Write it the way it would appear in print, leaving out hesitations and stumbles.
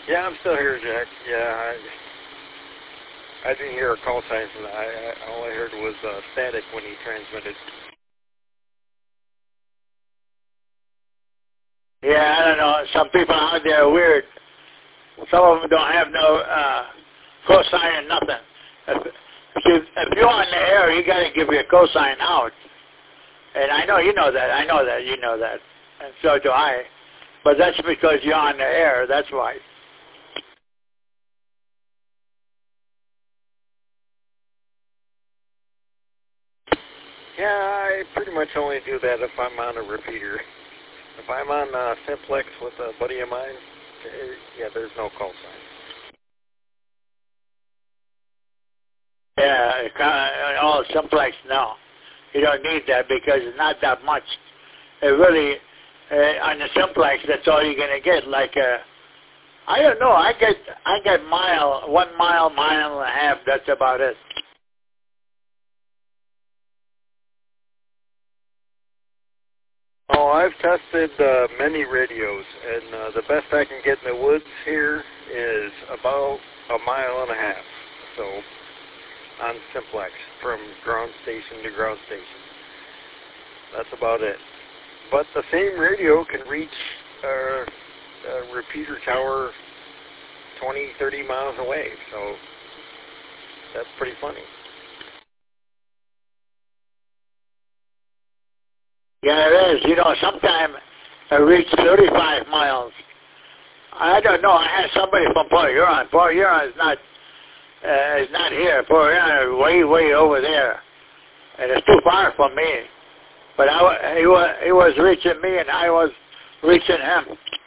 Yeah, I'm still here, Jack. Yeah, I didn't hear a call sign from that. All I heard was static when he transmitted. Yeah, I don't know. Some people out there are weird. Some of them don't have no cosign or nothing. If you're on the air, you got to give your cosign out. And I know you know that. I know that. You know that. And so do I. But that's because you're on the air. That's why. Yeah, I pretty much only do that if I'm on a repeater. If I'm on Simplex with a buddy of mine, yeah, there's no call sign. Yeah, all Simplex, no. You don't need that because it's not that much. It really, on the Simplex, that's all you're going to get. Like, I don't know, I get 1 mile, mile and a half, that's about it. Oh, I've tested many radios, and the best I can get in the woods here is about 1.5 miles. So, on Simplex, from ground station to ground station. That's about it. But the same radio can reach a repeater tower 20, 30 miles away, so that's pretty funny. Yeah, it is. You know, sometimes I reach 35 miles. I don't know. I had somebody from Port Huron. Port Huron is not here. Port Huron is way over there, and it's too far from me. But he was reaching me, and I was reaching him.